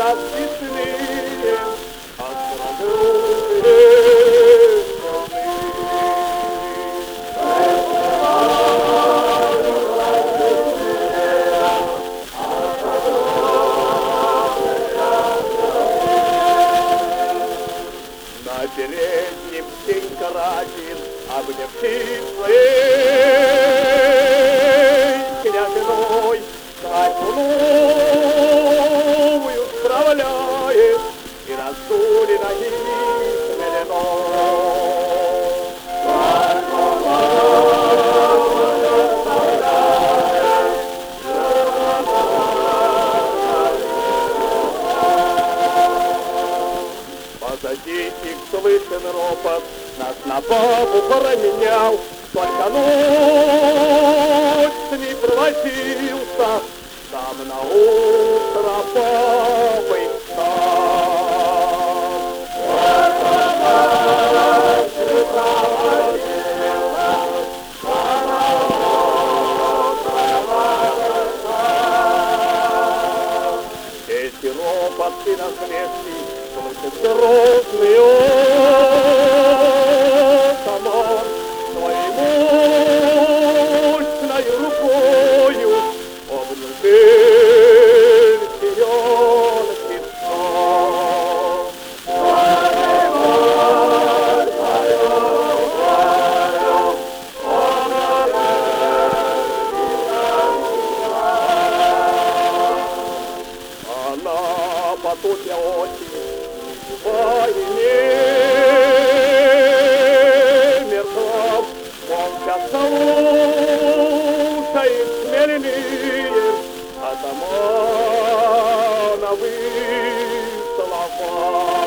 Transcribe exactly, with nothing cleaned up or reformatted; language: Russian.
расписные, остроглазые страны. На переднем день каратель, обнявший своей княжиной, свадьбу новую справляет и раздули ноги смелено. Свадьбу новую справляет, позади их слышен ропот, нас на бабу променял, только ночь с ней провозился, там на утро бабой встал. Только ночь с ней провозился, там на утро бабой встал. Эти ропотки насмешки слышит грозный атаман, своей мощной рукою обнял зеленый стан. Своей мощной рукою обнял зеленый стан. Она потупя очи войне мертва, молча слушает смиренные атамановы слова.